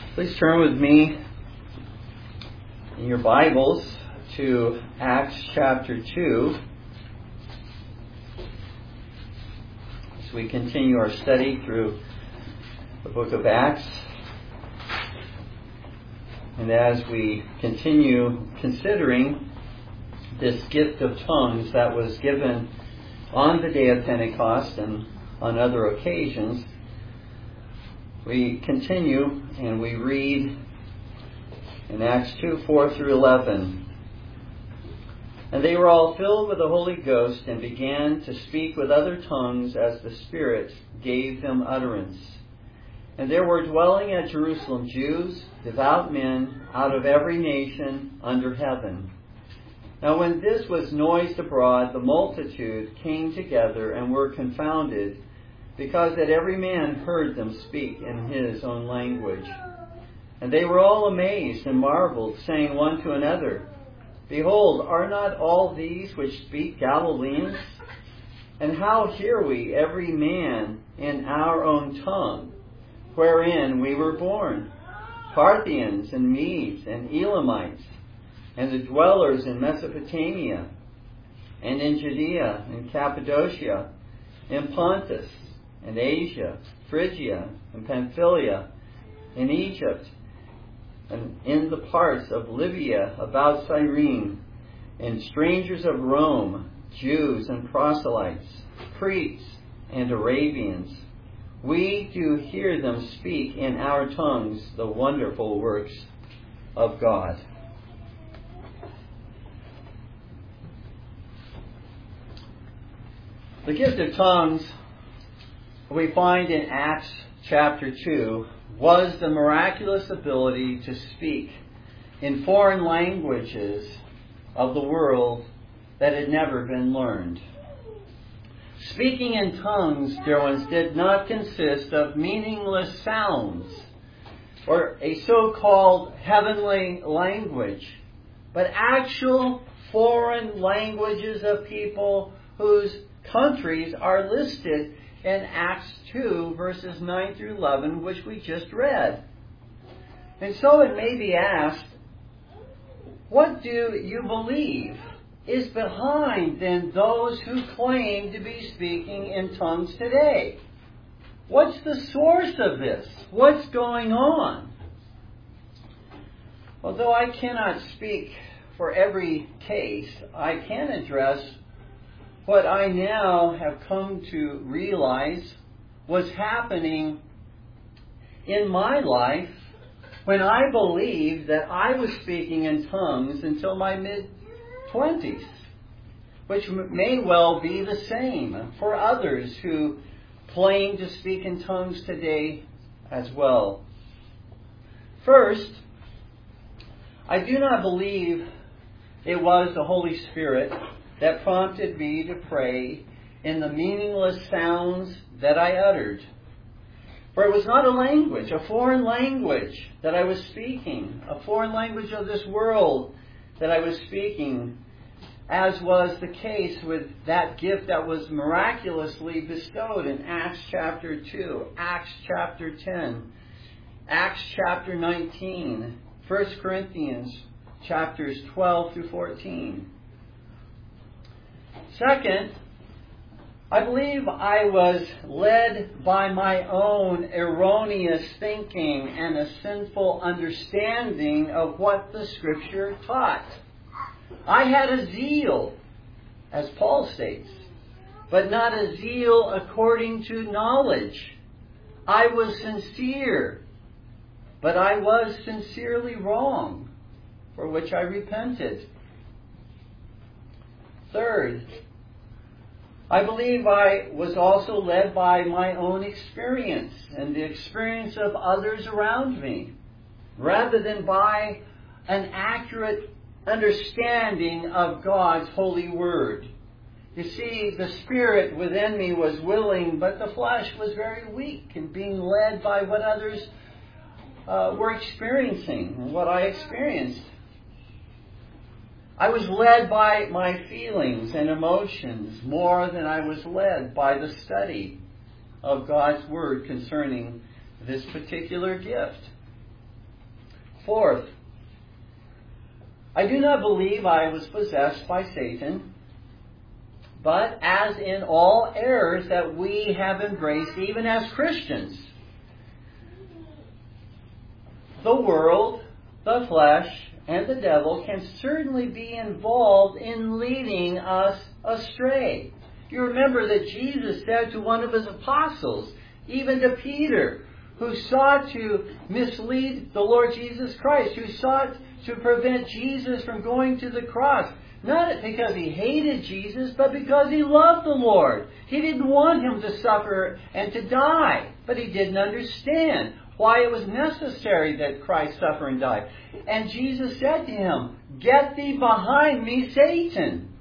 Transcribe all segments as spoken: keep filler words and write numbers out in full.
Please turn with me in your Bibles to Acts chapter two as we continue our study through the book of Acts. And as we continue considering this gift of tongues that was given on the day of Pentecost and on other occasions, we continue and we read in Acts two, four through eleven. And they were all filled with the Holy Ghost and began to speak with other tongues as the Spirit gave them utterance. And there were dwelling at Jerusalem Jews, devout men, out of every nation under heaven. Now when this was noised abroad, the multitude came together and were confounded, because that every man heard them speak in his own language. And they were all amazed and marveled, saying one to another, Behold, are not all these which speak Galileans? And how hear we every man in our own tongue, wherein we were born? Parthians and Medes and Elamites, and the dwellers in Mesopotamia, and in Judea and Cappadocia, in Pontus, and Asia, Phrygia, and Pamphylia, in Egypt, and in the parts of Libya about Cyrene, and strangers of Rome, Jews and proselytes, Cretes and Arabians. We do hear them speak in our tongues the wonderful works of God. The gift of tongues we find in Acts chapter two was the miraculous ability to speak in foreign languages of the world that had never been learned. Speaking in tongues, dear ones, did not consist of meaningless sounds or a so-called heavenly language, but actual foreign languages of people whose countries are listed in Acts two, verses nine through eleven, which we just read. And so it may be asked, what do you believe is behind then those who claim to be speaking in tongues today? What's the source of this? What's going on? Although I cannot speak for every case, I can address what I now have come to realize was happening in my life when I believed that I was speaking in tongues until my mid-twenties, which may well be the same for others who claim to speak in tongues today as well. First, I do not believe it was the Holy Spirit that prompted me to pray in the meaningless sounds that I uttered. For it was not a language, a foreign language that I was speaking, a foreign language of this world that I was speaking, as was the case with that gift that was miraculously bestowed in Acts chapter two, Acts chapter ten, Acts chapter nineteen, First Corinthians chapters twelve through fourteen. Second, I believe I was led by my own erroneous thinking and a sinful understanding of what the Scripture taught. I had a zeal, as Paul states, but not a zeal according to knowledge. I was sincere, but I was sincerely wrong, for which I repented. Third, I believe I was also led by my own experience and the experience of others around me, rather than by an accurate understanding of God's holy word. You see, the spirit within me was willing, but the flesh was very weak and being led by what others uh, were experiencing and what I experienced. I was led by my feelings and emotions more than I was led by the study of God's Word concerning this particular gift. Fourth, I do not believe I was possessed by Satan, but as in all errors that we have embraced, even as Christians, the world, the flesh, and the devil can certainly be involved in leading us astray. You remember that Jesus said to one of his apostles, even to Peter, who sought to mislead the Lord Jesus Christ, who sought to prevent Jesus from going to the cross, not because he hated Jesus, but because he loved the Lord. He didn't want him to suffer and to die, but he didn't understand why it was necessary that Christ suffer and die. And Jesus said to him, "Get thee behind me, Satan."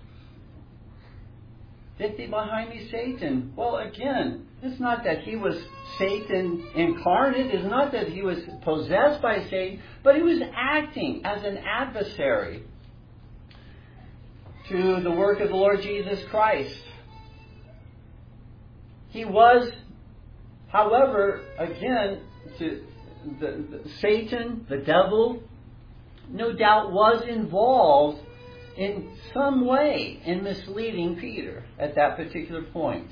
Get thee behind me, Satan. Well, again, it's not that he was Satan incarnate. It's not that he was possessed by Satan, but he was acting as an adversary to the work of the Lord Jesus Christ. He was, however, again, to the, the, Satan, the devil, no doubt was involved in some way in misleading Peter at that particular point.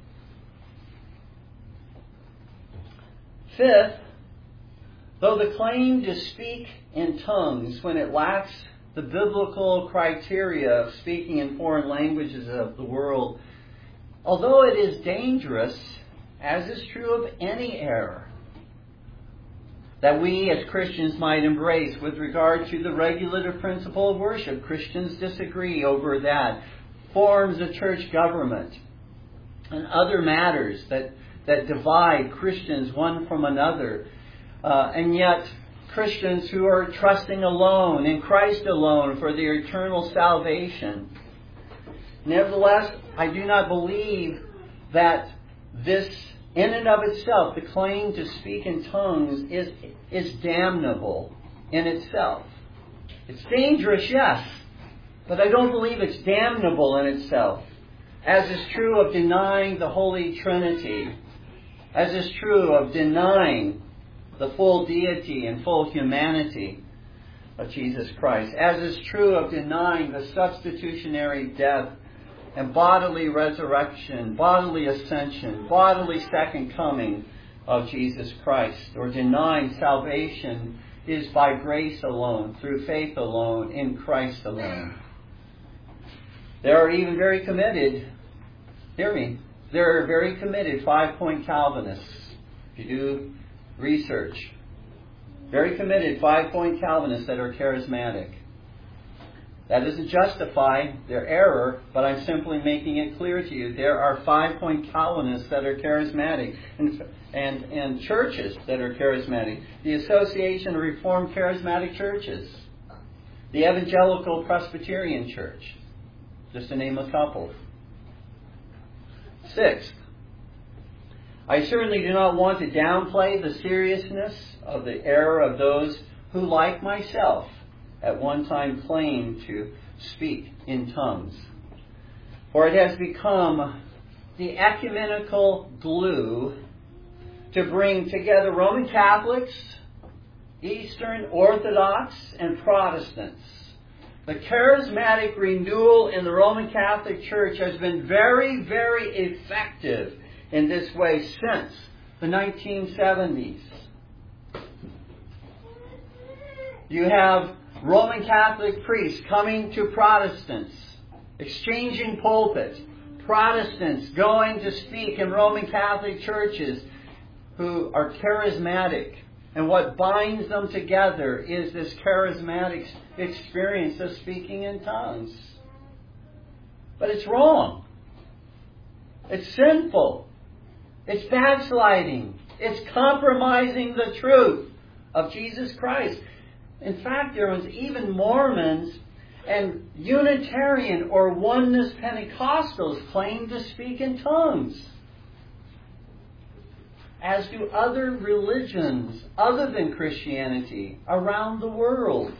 Fifth, though the claim to speak in tongues when it lacks the biblical criteria of speaking in foreign languages of the world, although it is dangerous, as is true of any error that we as Christians might embrace with regard to the regulative principle of worship. Christians disagree over that. Forms of church government and other matters that, that divide Christians one from another. Uh, and yet, Christians who are trusting alone in Christ alone for their eternal salvation. Nevertheless, I do not believe that this, in and of itself, the claim to speak in tongues is, is damnable in itself. It's dangerous, yes, but I don't believe it's damnable in itself, as is true of denying the Holy Trinity, as is true of denying the full deity and full humanity of Jesus Christ, as is true of denying the substitutionary death and bodily resurrection, bodily ascension, bodily second coming of Jesus Christ, or denying salvation is by grace alone, through faith alone, in Christ alone. There are even very committed, hear me, there are very committed five-point Calvinists. If you do research, very committed five-point Calvinists that are charismatic. That doesn't justify their error, but I'm simply making it clear to you. There are five-point Calvinists that are charismatic, and, and, and churches that are charismatic. The Association of Reformed Charismatic Churches, the Evangelical Presbyterian Church, just to name a couple. Sixth, I certainly do not want to downplay the seriousness of the error of those who, like myself, at one time claimed to speak in tongues. For it has become the ecumenical glue to bring together Roman Catholics, Eastern Orthodox, and Protestants. The charismatic renewal in the Roman Catholic Church has been very, very effective in this way since the nineteen seventies. You have Roman Catholic priests coming to Protestants, exchanging pulpits. Protestants going to speak in Roman Catholic churches who are charismatic. And what binds them together is this charismatic experience of speaking in tongues. But it's wrong. It's sinful. It's backsliding. It's compromising the truth of Jesus Christ. In fact, there was even Mormons and Unitarian or Oneness Pentecostals claim to speak in tongues, as do other religions other than Christianity around the world.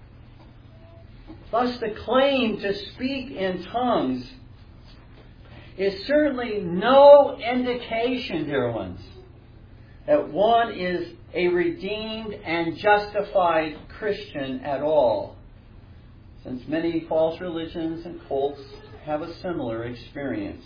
Thus, the claim to speak in tongues is certainly no indication, dear ones, that one is a redeemed and justified Christian at all, since many false religions and cults have a similar experience.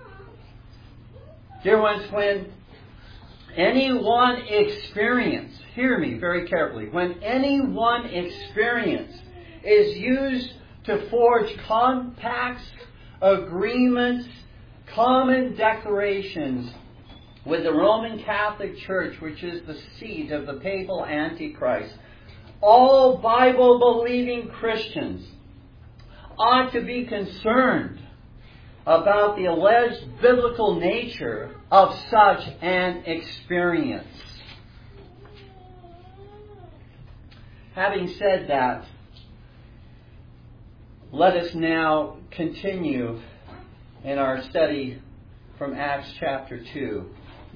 Dear ones, when any one experience, hear me very carefully, when any one experience is used to forge compacts, agreements, common declarations with the Roman Catholic Church, which is the seat of the papal Antichrist, all Bible-believing Christians ought to be concerned about the alleged biblical nature of such an experience. Having said that, let us now continue in our study from Acts chapter two.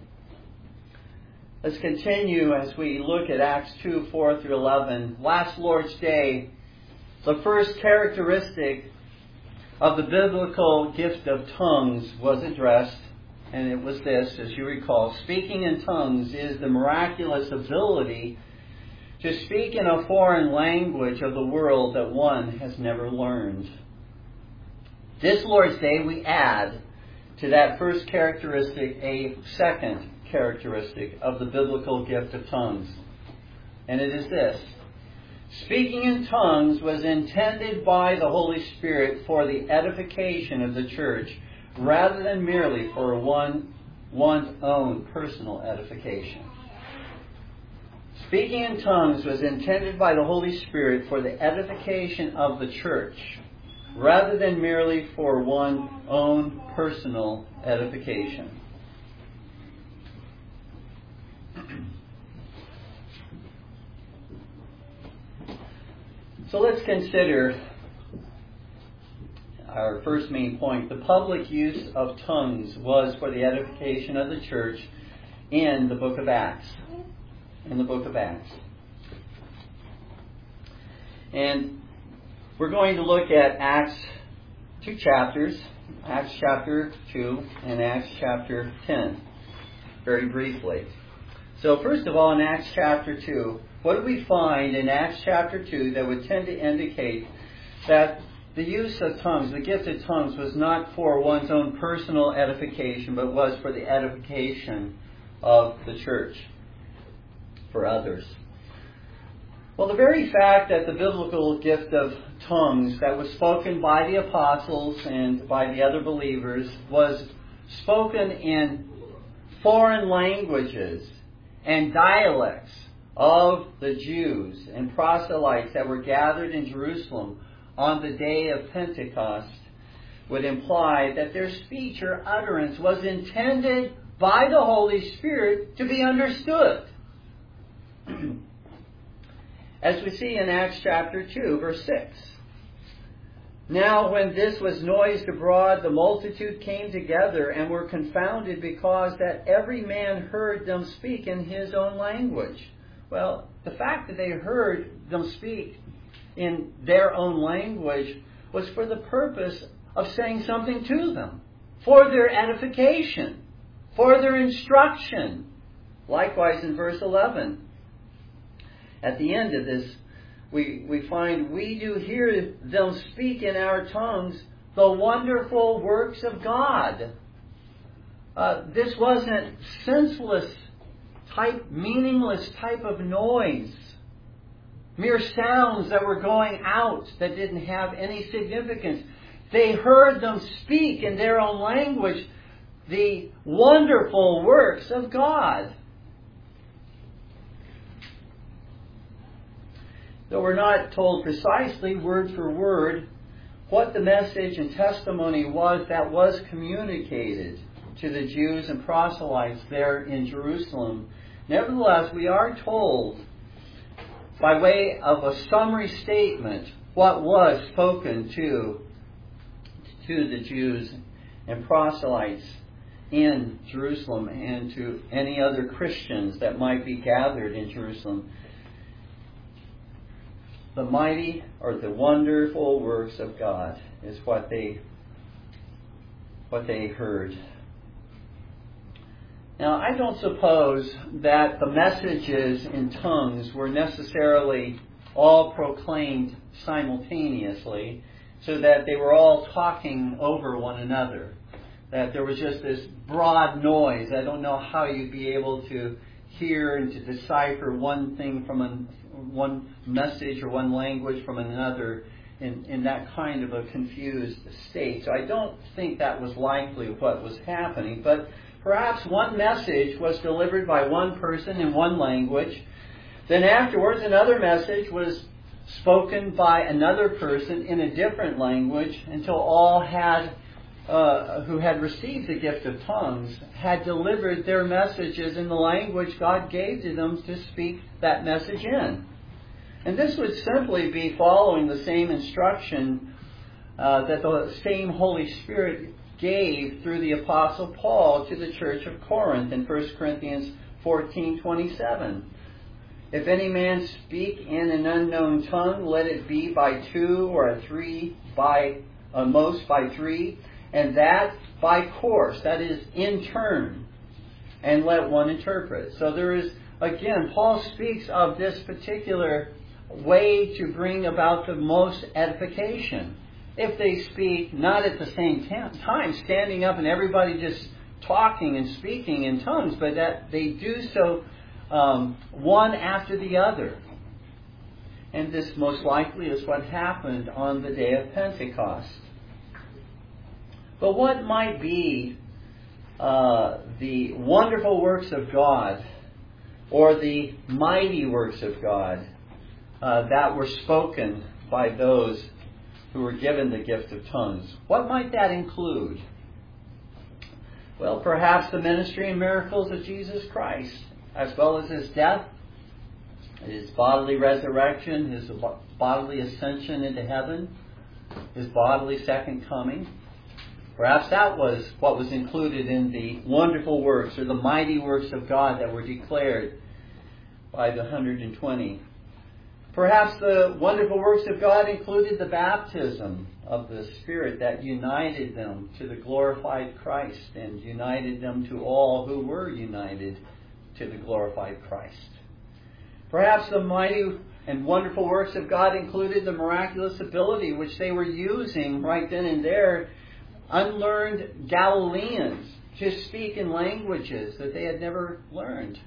Let's continue as we look at Acts two, four through eleven. Last Lord's Day, the first characteristic of the biblical gift of tongues was addressed, and it was this, as you recall: speaking in tongues is the miraculous ability to speak in a foreign language of the world that one has never learned. This Lord's Day we add to that first characteristic a second characteristic of the biblical gift of tongues. And it is this: speaking in tongues was intended by the Holy Spirit for the edification of the church rather than merely for one, one's own personal edification. Speaking in tongues was intended by the Holy Spirit for the edification of the church rather than merely for one's own personal edification. So let's consider our first main point. The public use of tongues was for the edification of the church in the book of Acts. In the book of Acts. And we're going to look at Acts, two chapters, Acts chapter two and Acts chapter ten, very briefly. So first of all, in Acts chapter two, what do we find in Acts chapter two that would tend to indicate that the use of tongues, the gift of tongues, was not for one's own personal edification, but was for the edification of the church, for others? Well, the very fact that the biblical gift of tongues that was spoken by the apostles and by the other believers was spoken in foreign languages and dialects of the Jews and proselytes that were gathered in Jerusalem on the day of Pentecost would imply that their speech or utterance was intended by the Holy Spirit to be understood. As we see in Acts chapter two, verse six. Now when this was noised abroad, the multitude came together and were confounded, because that every man heard them speak in his own language. Well, the fact that they heard them speak in their own language was for the purpose of saying something to them, for their edification, for their instruction. Likewise in verse eleven. At the end of this, we, we find, we do hear them speak in our tongues the wonderful works of God. Uh, this wasn't senseless type, meaningless type of noise. Mere sounds that were going out that didn't have any significance. They heard them speak in their own language the wonderful works of God. Though we're not told precisely, word for word, what the message and testimony was that was communicated to the Jews and proselytes there in Jerusalem, nevertheless, we are told, by way of a summary statement, what was spoken to, to the Jews and proselytes in Jerusalem and to any other Christians that might be gathered in Jerusalem. The mighty or the wonderful works of God is what they what they heard. Now, I don't suppose that the messages in tongues were necessarily all proclaimed simultaneously, so that they were all talking over one another. That there was just this broad noise. I don't know how you'd be able to hear and to decipher one thing from a, one message or one language from another in, in that kind of a confused state. So I don't think that was likely what was happening. But perhaps one message was delivered by one person in one language. Then afterwards another message was spoken by another person in a different language until all had, uh, who had received the gift of tongues, had delivered their messages in the language God gave to them to speak that message in. And this would simply be following the same instruction uh, that the same Holy Spirit gave through the Apostle Paul to the church of Corinth in First Corinthians fourteen twenty-seven. If any man speak in an unknown tongue, let it be by two or a three by uh, most by three, and that by course, that is in turn, and let one interpret. So there is, again, Paul speaks of this particular way to bring about the most edification. If they speak not at the same time, standing up and everybody just talking and speaking in tongues, but that they do so Um, one after the other. And this most likely is what happened on the day of Pentecost. But what might be uh, the wonderful works of God or the mighty works of God uh, that were spoken by those who were given the gift of tongues? What might that include? Well, perhaps the ministry and miracles of Jesus Christ, as well as His death, His bodily resurrection, His bodily ascension into heaven, His bodily second coming. Perhaps that was what was included in the wonderful works or the mighty works of God that were declared by the one hundred twenty. Perhaps the wonderful works of God included the baptism of the Spirit that united them to the glorified Christ and united them to all who were united to the glorified Christ. Perhaps the mighty and wonderful works of God included the miraculous ability which they were using right then and there, unlearned Galileans, to speak in languages that they had never learned.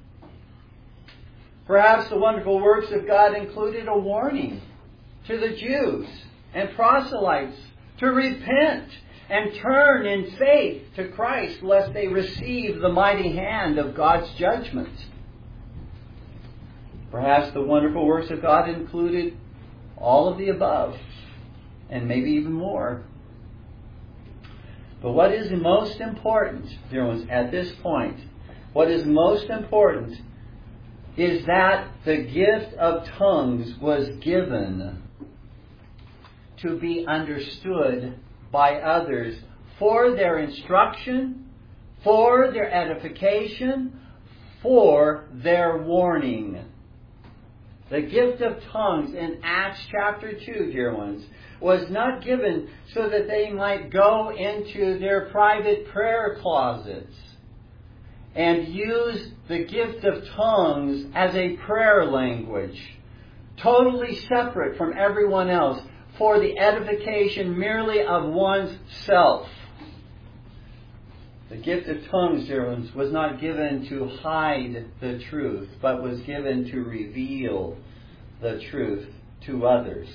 Perhaps the wonderful works of God included a warning to the Jews and proselytes to repent and turn in faith to Christ, lest they receive the mighty hand of God's judgment. Perhaps the wonderful works of God included all of the above, and maybe even more. But what is most important, dear ones, at this point, what is most important is that the gift of tongues was given to be understood by others for their instruction, for their edification, for their warning. The gift of tongues in Acts chapter two, dear ones, was not given so that they might go into their private prayer closets and use the gift of tongues as a prayer language, totally separate from everyone else, for the edification merely of one's self. The gift of tongues, dear ones, was not given to hide the truth, but was given to reveal the truth to others.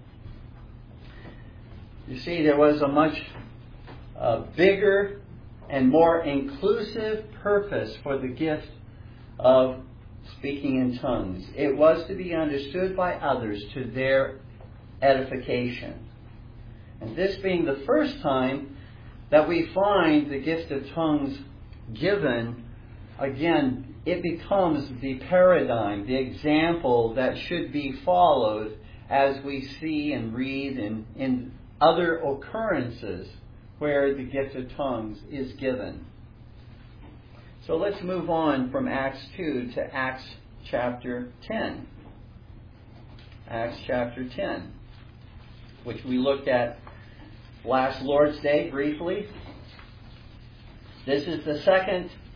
You see, there was a much uh, bigger and more inclusive purpose for the gift of speaking in tongues. It was to be understood by others to their edification. And this being the first time that we find the gift of tongues given, again, it becomes the paradigm, the example that should be followed as we see and read in, in other occurrences where the gift of tongues is given. So let's move on from Acts two to Acts chapter ten. Acts chapter ten, which we looked at last Lord's Day briefly. This is the second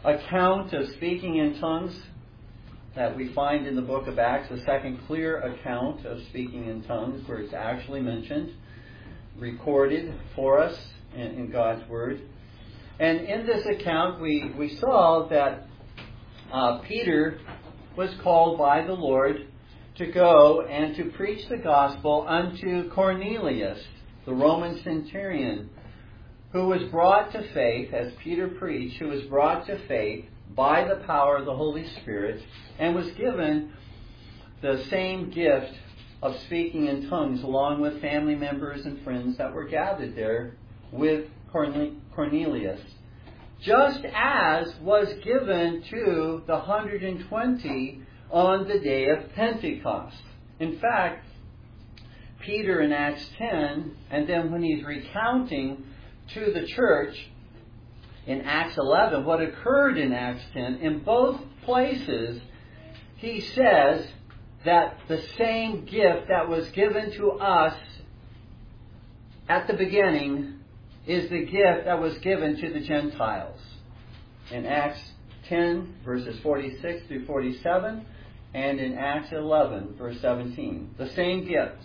account of speaking in tongues that we find in the book of Acts, the second clear account of speaking in tongues, where it's actually mentioned, recorded for us in, in God's Word. And in this account, we, we saw that uh, Peter was called by the Lord to go and to preach the gospel unto Cornelius, the Roman centurion, who was brought to faith, as Peter preached, who was brought to faith by the power of the Holy Spirit, and was given the same gift of speaking in tongues along with family members and friends that were gathered there with Cornelius, just as was given to the one hundred twenty on the day of Pentecost. In fact, Peter in Acts ten, and then when he's recounting to the church in Acts eleven what occurred in Acts ten, in both places he says that the same gift that was given to us at the beginning is the gift that was given to the Gentiles. In Acts ten, verses forty-six through forty-seven, and in Acts eleven, verse seventeen. The same gift.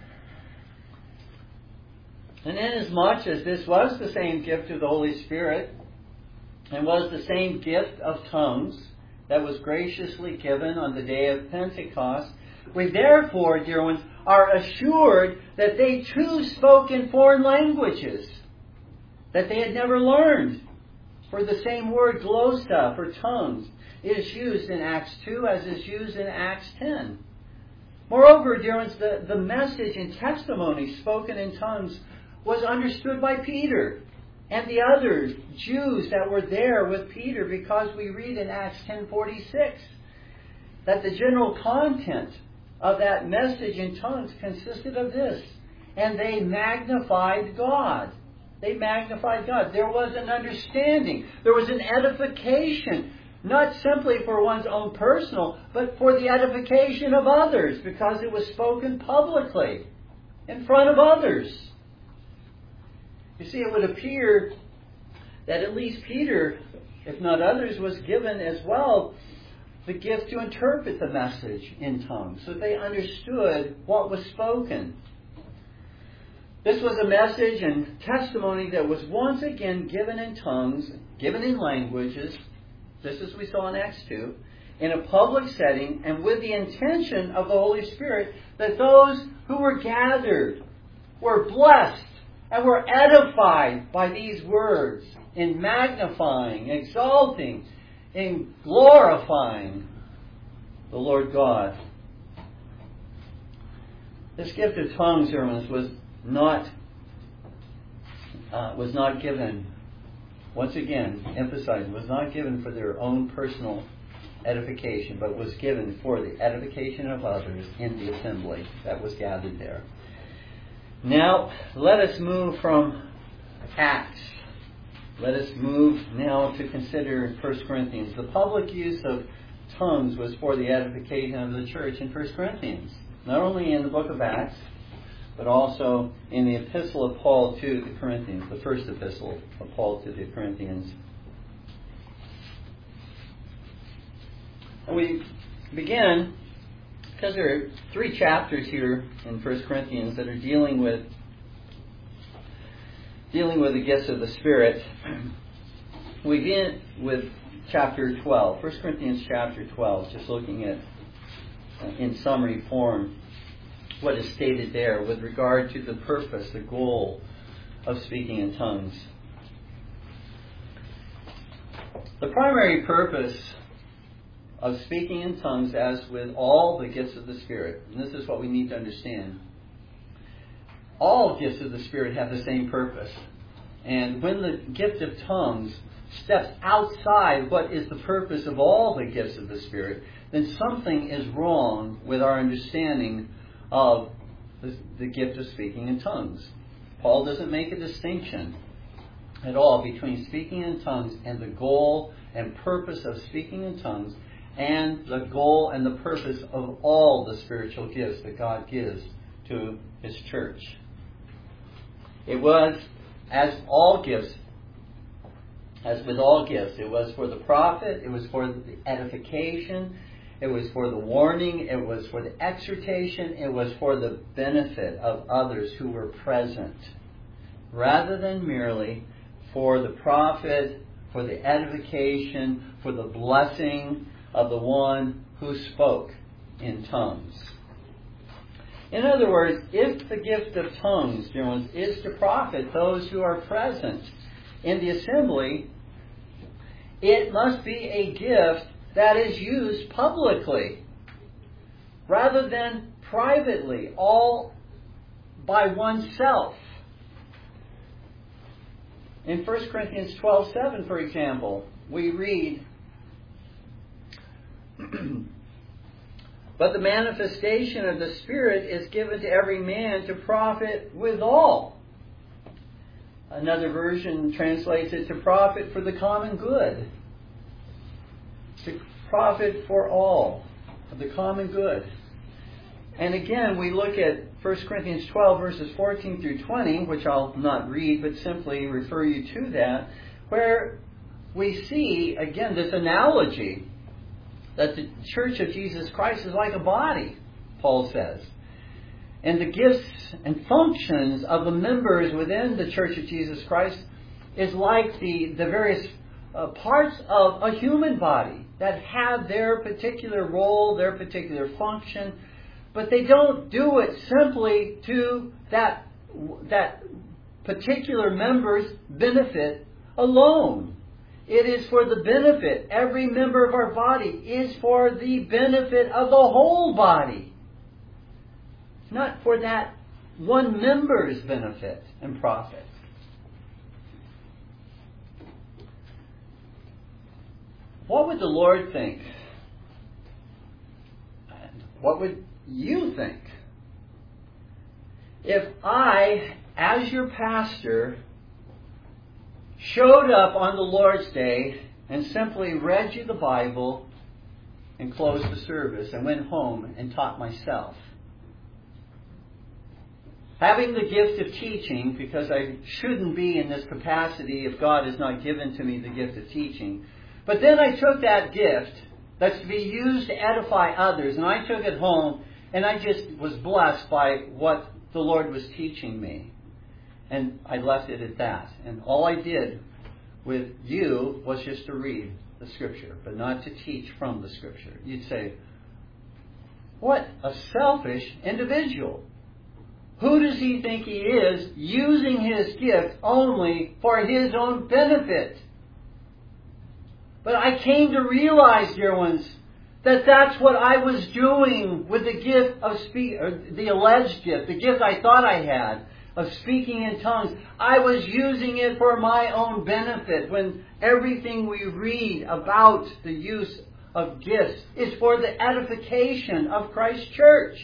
And inasmuch as this was the same gift of the Holy Spirit, and was the same gift of tongues that was graciously given on the day of Pentecost, we therefore, dear ones, are assured that they too spoke in foreign languages that they had never learned. For the same word, glossa, for tongues, is used in Acts two as is used in Acts ten. Moreover, dear ones, the, the message and testimony spoken in tongues was understood by Peter and the other Jews that were there with Peter, because we read in Acts ten forty-six that the general content of that message in tongues consisted of this: and they magnified God. They magnified God. There was an understanding. There was an edification, not simply for one's own personal, but for the edification of others, because it was spoken publicly in front of others. You see, it would appear that at least Peter, if not others, was given as well the gift to interpret the message in tongues, so they understood what was spoken. This was a message and testimony that was once again given in tongues, given in languages, just as we saw in Acts two, in a public setting, and with the intention of the Holy Spirit that those who were gathered were blessed and were edified by these words in magnifying, exalting, in glorifying the Lord God. This gift of tongues, sermons, was not uh, was not given, once again, emphasizing, was not given for their own personal edification, but was given for the edification of others in the assembly that was gathered there. Now, let us move from Acts. Let us move now to consider First Corinthians. The public use of tongues was for the edification of the church in First Corinthians. Not only in the book of Acts, but also in the epistle of Paul to the Corinthians, the first epistle of Paul to the Corinthians. And we begin, because there are three chapters here in First Corinthians that are dealing with dealing with the gifts of the Spirit. We begin with chapter twelve, First Corinthians chapter twelve, just looking at, uh, in summary form, what is stated there with regard to the purpose, the goal of speaking in tongues. The primary purpose of speaking in tongues, as with all the gifts of the Spirit, and this is what we need to understand, all gifts of the Spirit have the same purpose. And when the gift of tongues steps outside what is the purpose of all the gifts of the Spirit, then something is wrong with our understanding of the, the gift of speaking in tongues. Paul doesn't make a distinction at all between speaking in tongues and the goal and purpose of speaking in tongues and the goal and the purpose of all the spiritual gifts that God gives to His church. It was, as all gifts As with all gifts, it was for the profit, it was for the edification, it was for the warning, it was for the exhortation, it was for the benefit of others who were present, rather than merely for the profit, for the edification, for the blessing of the one who spoke in tongues. In other words, if the gift of tongues, dear ones, is to profit those who are present in the assembly, it must be a gift that is used publicly rather than privately, all by oneself. In First Corinthians twelve seven, for example, we read, "But the manifestation of the Spirit is given to every man to profit withal." Another version translates it to profit for the common good. To profit for all, the common good. And again, we look at First Corinthians twelve, verses fourteen through twenty, which I'll not read, but simply refer you to that, where we see, again, this analogy that the Church of Jesus Christ is like a body, Paul says. And the gifts and functions of the members within the Church of Jesus Christ is like the, the various uh, parts of a human body that have their particular role, their particular function, but they don't do it simply to that, that particular member's benefit alone. It is for the benefit. Every member of our body is for the benefit of the whole body. Not for that one member's benefit and profit. What would the Lord think? And what would you think if I, as your pastor, showed up on the Lord's Day and simply read you the Bible and closed the service and went home and taught myself? Having the gift of teaching, because I shouldn't be in this capacity if God has not given to me the gift of teaching. But then I took that gift that's to be used to edify others, and I took it home, and I just was blessed by what the Lord was teaching me. And I left it at that. And all I did with you was just to read the Scripture, but not to teach from the Scripture. You'd say, what a selfish individual. Who does he think he is, using his gift only for his own benefit? But I came to realize, dear ones, that that's what I was doing with the gift of speak, or the alleged gift, the gift I thought I had of speaking in tongues. I was using it for my own benefit, when everything we read about the use of gifts is for the edification of Christ's church.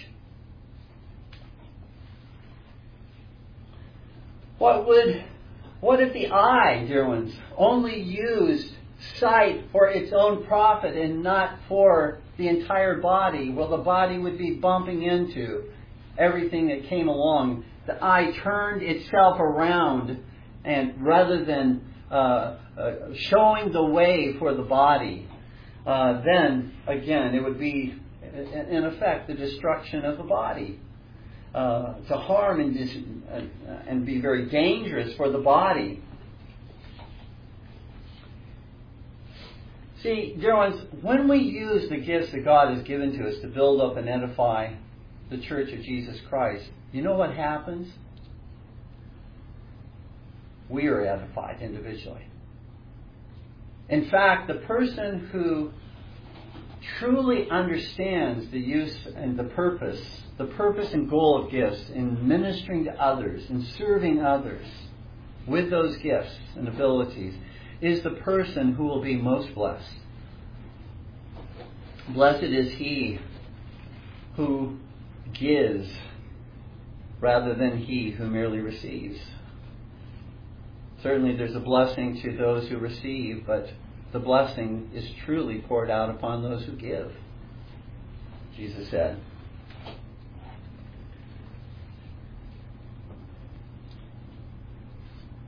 What would, what if the eye, dear ones, only used sight for its own profit and not for the entire body? Well, the body would be bumping into everything that came along. The eye turned itself around, and rather than uh, uh, showing the way for the body, uh, then again it would be, in effect, the destruction of the body. Uh, to harm and, dis- uh, and be very dangerous for the body. See, dear ones, when we use the gifts that God has given to us to build up and edify the Church of Jesus Christ, you know what happens? We are edified individually. In fact, the person who truly understands the use and the purpose, the purpose and goal of gifts in ministering to others and serving others with those gifts and abilities, is the person who will be most blessed. Blessed is he who gives rather than he who merely receives. Certainly there's a blessing to those who receive, but the blessing is truly poured out upon those who give, Jesus said.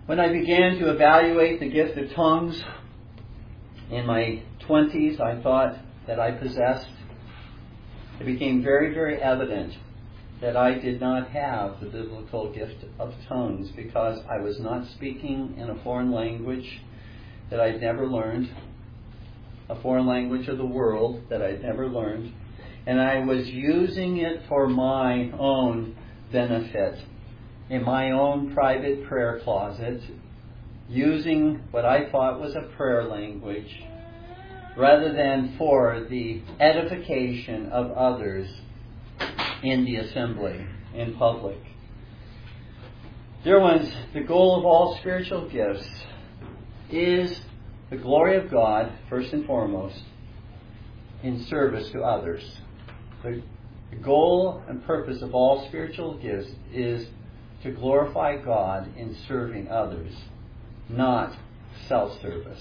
When I began to evaluate the gift of tongues in my twenties, I thought that I possessed. It became very, very evident that I did not have the biblical gift of tongues because I was not speaking in a foreign language that I'd never learned, a foreign language of the world that I'd never learned, and I was using it for my own benefit, in my own private prayer closet, using what I thought was a prayer language, rather than for the edification of others in the assembly, in public. Dear ones, the goal of all spiritual gifts is the glory of God, first and foremost, in service to others. The goal and purpose of all spiritual gifts is to glorify God in serving others, not self-service.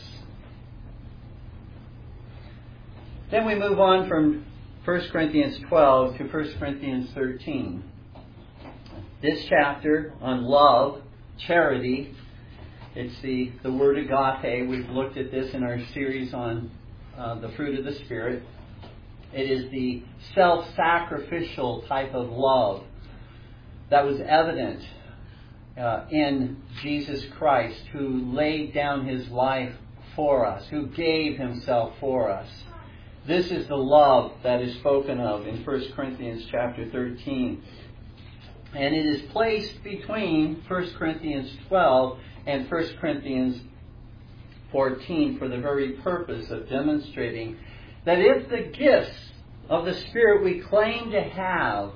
Then we move on from First Corinthians twelve to First Corinthians thirteen. This chapter on love, charity, it's the, the word agape. We've looked at this in our series on uh, the fruit of the Spirit. It is the self-sacrificial type of love that was evident uh, in Jesus Christ, who laid down His life for us, who gave Himself for us. This is the love that is spoken of in First Corinthians chapter thirteen. And it is placed between First Corinthians twelve and First Corinthians fourteen for the very purpose of demonstrating that if the gifts of the Spirit we claim to have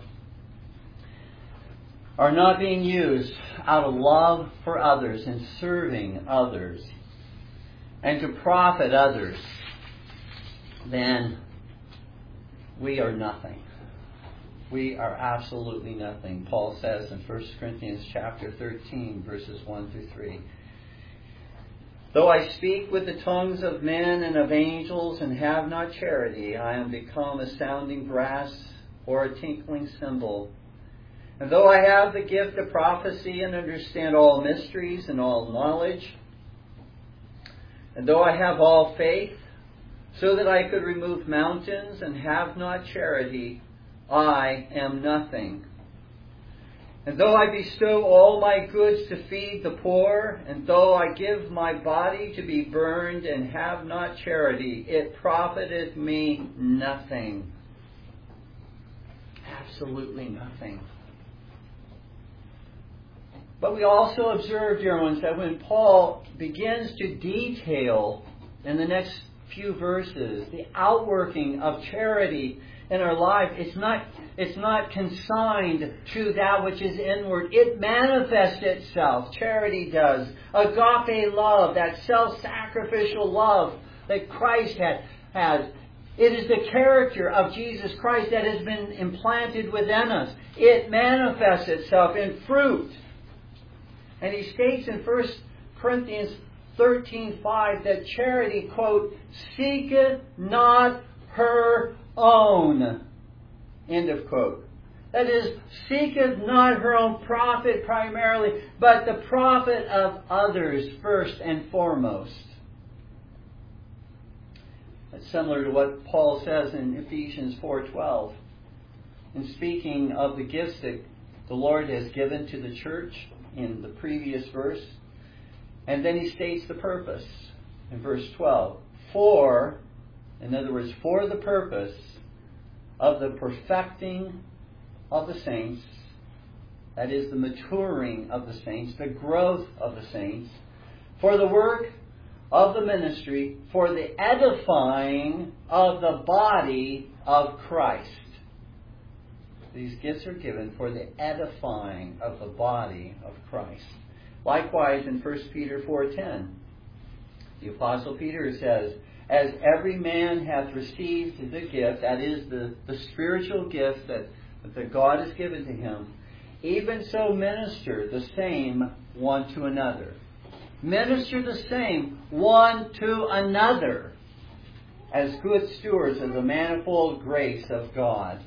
are not being used out of love for others and serving others and to profit others, then we are nothing. We are absolutely nothing. Paul says in First Corinthians chapter thirteen, verses one through three. Though I speak with the tongues of men and of angels and have not charity, I am become a sounding brass or a tinkling cymbal. And though I have the gift of prophecy and understand all mysteries and all knowledge, and though I have all faith, so that I could remove mountains and have not charity, I am nothing. And though I bestow all my goods to feed the poor, and though I give my body to be burned and have not charity, it profiteth me nothing. Absolutely nothing. But we also observe, dear ones, that when Paul begins to detail in the next few verses the outworking of charity in our life, it's not it's not consigned to that which is inward. It manifests itself. Charity does. Agape love, that self-sacrificial love that Christ had has. It is the character of Jesus Christ that has been implanted within us. It manifests itself in fruit. And he states in First Corinthians thirteen five that charity, quote, seeketh not her own, end of quote. That is, seeketh not her own profit primarily, but the profit of others first and foremost. That's similar to what Paul says in Ephesians four twelve. In speaking of the gifts that the Lord has given to the church in the previous verse. And then he states the purpose in verse twelve. For, in other words, for the purpose of the perfecting of the saints, that is the maturing of the saints, the growth of the saints, for the work of the ministry, for the edifying of the body of Christ. These gifts are given for the edifying of the body of Christ. Likewise, in First Peter four ten, the Apostle Peter says, as every man hath received the gift, that is the, the spiritual gift that, that God has given to him, even so minister the same one to another. Minister the same one to another as good stewards of the manifold grace of God.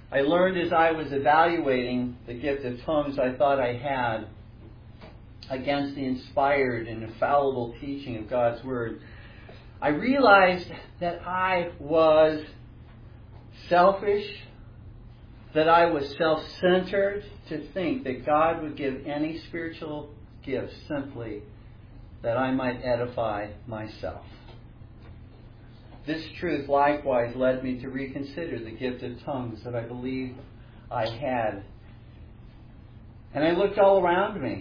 I learned as I was evaluating the gift of tongues I thought I had against the inspired and infallible teaching of God's Word, I realized that I was selfish, that I was self-centered to think that God would give any spiritual gift simply that I might edify myself. This truth likewise led me to reconsider the gift of tongues that I believed I had. And I looked all around me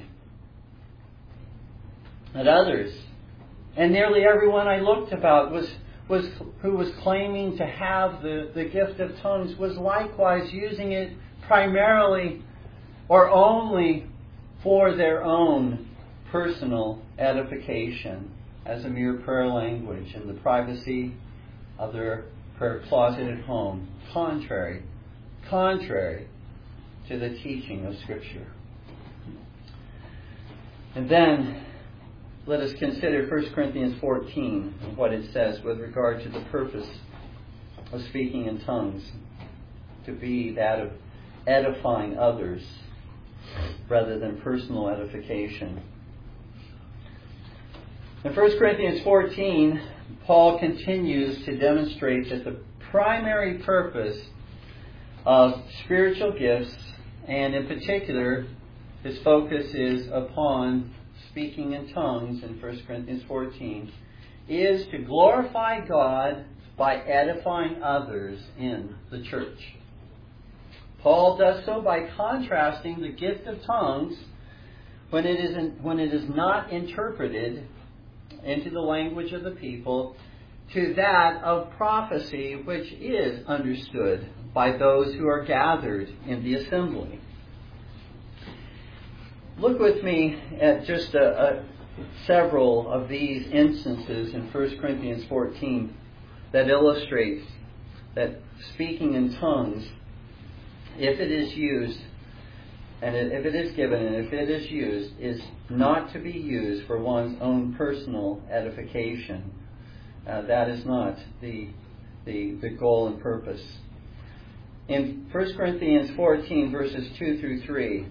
at others. And nearly everyone I looked about was, was who was claiming to have the, the gift of tongues was likewise using it primarily or only for their own personal edification as a mere prayer language in the privacy of their prayer closet at home, contrary, contrary to the teaching of Scripture. And then let us consider First Corinthians fourteen and what it says with regard to the purpose of speaking in tongues, to be that of edifying others rather than personal edification. In First Corinthians fourteen, Paul continues to demonstrate that the primary purpose of spiritual gifts, and in particular, his focus is upon speaking in tongues in First Corinthians fourteen, is to glorify God by edifying others in the church. Paul does so by contrasting the gift of tongues when it is in, when it is not interpreted into the language of the people to that of prophecy, which is understood by those who are gathered in the assembly. Look with me at just a, a, several of these instances in First Corinthians fourteen that illustrate that speaking in tongues, if it is used, and if it is given, and if it is used, is not to be used for one's own personal edification. Uh, that is not the, the, the goal and purpose. In First Corinthians fourteen, verses two through three,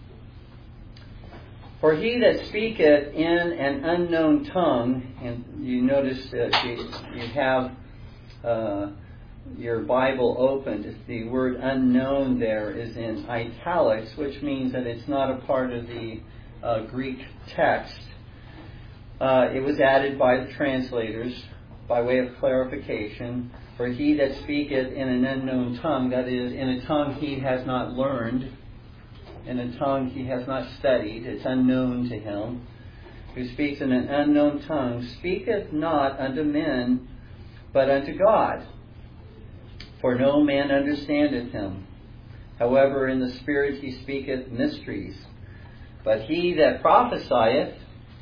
for he that speaketh in an unknown tongue, and you notice that you, you have uh, your Bible opened, the word unknown there is in italics, which means that it's not a part of the uh, Greek text. Uh, it was added by the translators by way of clarification. For he that speaketh in an unknown tongue, that is, in a tongue he has not learned, in a tongue he has not studied, it's unknown to him, who speaks in an unknown tongue, speaketh not unto men, but unto God. For no man understandeth him. However, in the Spirit he speaketh mysteries. But he that prophesieth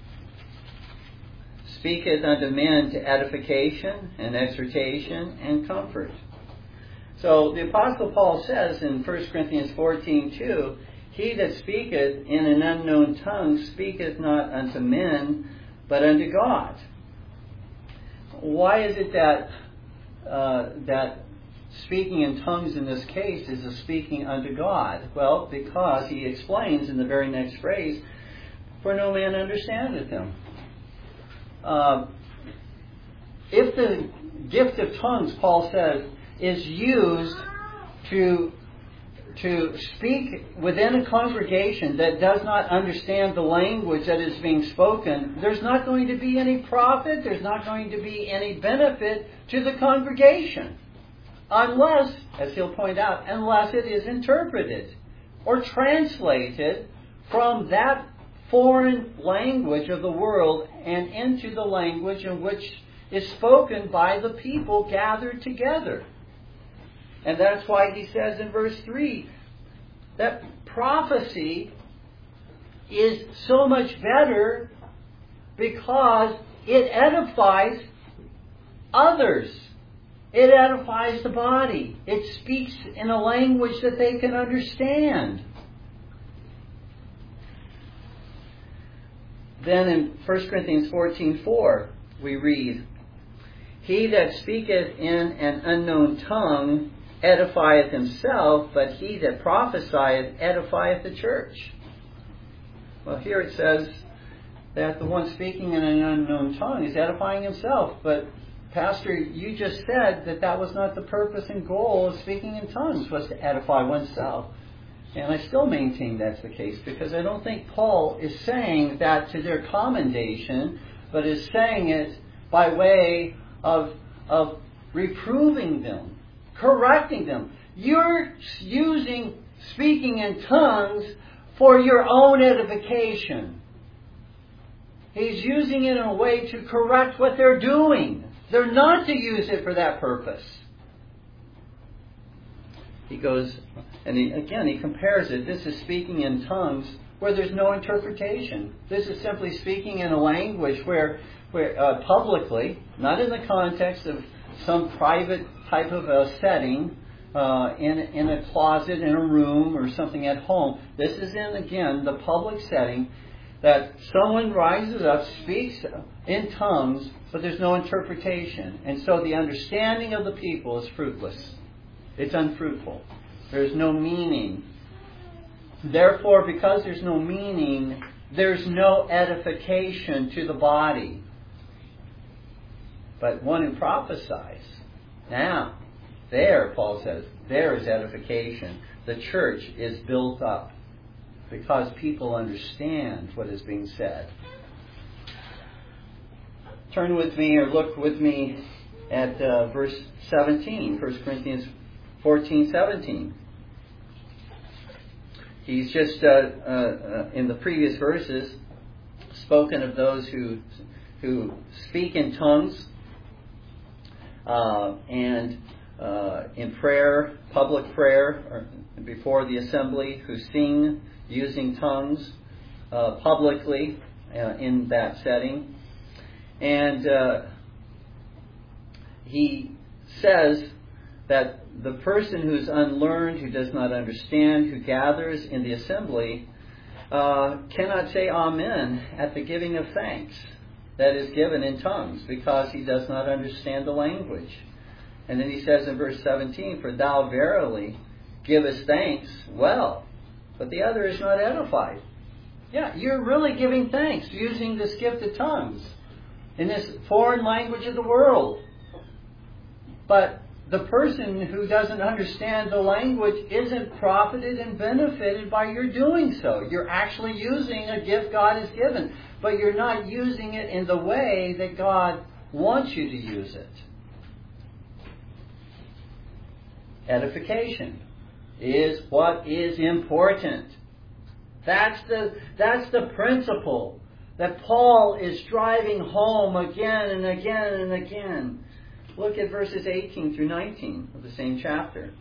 speaketh unto men to edification and exhortation and comfort. So the Apostle Paul says in First Corinthians fourteen two, he that speaketh in an unknown tongue speaketh not unto men, but unto God. Why is it that uh, that speaking in tongues in this case is a speaking unto God? Well, because he explains in the very next phrase, for no man understandeth him. Uh, if the gift of tongues, Paul says, is used to to speak within a congregation that does not understand the language that is being spoken, there's not going to be any profit, there's not going to be any benefit to the congregation. Unless, as he'll point out, unless it is interpreted or translated from that foreign language of the world and into the language in which is spoken by the people gathered together. And that's why he says in verse three that prophecy is so much better because it edifies others. It edifies the body. It speaks in a language that they can understand. Then in First Corinthians fourteen four we read, he that speaketh in an unknown tongue edifieth himself, but he that prophesieth edifieth the church. Well, here it says that the one speaking in an unknown tongue is edifying himself. But, Pastor, you just said that that was not the purpose and goal of speaking in tongues, was to edify oneself. And I still maintain that's the case, because I don't think Paul is saying that to their commendation, but is saying it by way of, of reproving them, correcting them. You're using speaking in tongues for your own edification. He's using it in a way to correct what they're doing. They're not to use it for that purpose. He goes, and he, again, he compares it. This is speaking in tongues where there's no interpretation. This is simply speaking in a language where, where uh, publicly, not in the context of some private type of a setting, uh, in, in a closet, in a room, or something at home. This is in, again, the public setting, that someone rises up, speaks in tongues, but there's no interpretation. And so the understanding of the people is fruitless. It's unfruitful. There's no meaning. Therefore, because there's no meaning, there's no edification to the body. But one who prophesies, now, there, Paul says, there is edification. The church is built up because people understand what is being said. Turn with me, or look with me at uh, verse seventeen, First Corinthians fourteen, seventeen. He's just, uh, uh, uh, in the previous verses, spoken of those who who speak in tongues uh, and uh, in prayer, public prayer, or before the assembly, who sing using tongues uh, publicly uh, in that setting. And uh, he says that the person who's unlearned, who does not understand, who gathers in the assembly, uh, cannot say Amen at the giving of thanks that is given in tongues, because he does not understand the language. And then he says in verse seventeen, for thou verily givest thanks well, but the other is not edified. Yeah, you're really giving thanks using this gift of tongues in this foreign language of the world. But the person who doesn't understand the language isn't profited and benefited by your doing so. You're actually using a gift God has given, but you're not using it in the way that God wants you to use it. Edification is what is important. That's the, that's the principle that Paul is driving home again and again and again. Look at verses eighteen through nineteen of the same chapter.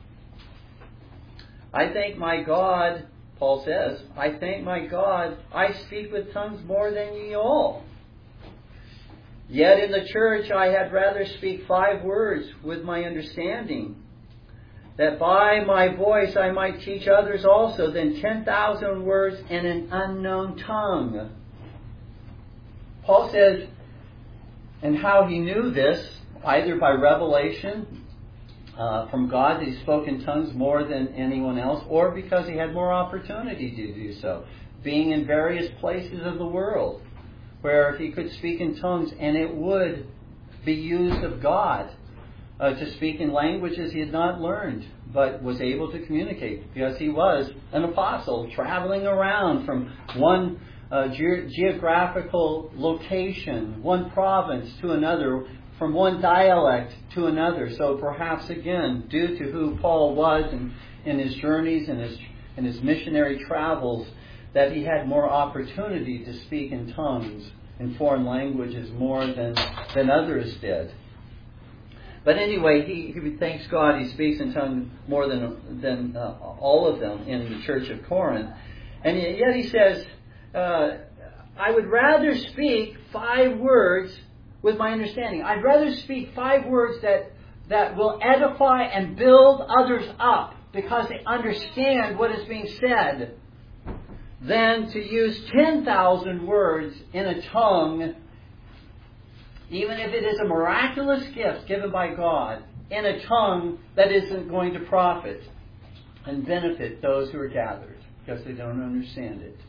I thank my God, Paul says, I thank my God, I speak with tongues more than ye all. Yet in the church I had rather speak five words with my understanding, that by my voice I might teach others also, than ten thousand words in an unknown tongue. Paul says, and how he knew this, either by revelation uh, from God that he spoke in tongues more than anyone else, or because he had more opportunity to do so, being in various places of the world where he could speak in tongues and it would be used of God uh, to speak in languages he had not learned, but was able to communicate, because he was an apostle traveling around from one uh, ge- geographical location, one province to another, from one dialect to another. So perhaps again, due to who Paul was and in his journeys and his and his missionary travels, that he had more opportunity to speak in tongues in foreign languages more than than others did. But anyway, he, he thanks God he speaks in tongues more than than uh, all of them in the church of Corinth. And yet he says, uh, I would rather speak five words with my understanding. I'd rather speak five words that, that will edify and build others up because they understand what is being said, than to use ten thousand words in a tongue, even if it is a miraculous gift given by God, in a tongue that isn't going to profit and benefit those who are gathered because they don't understand it.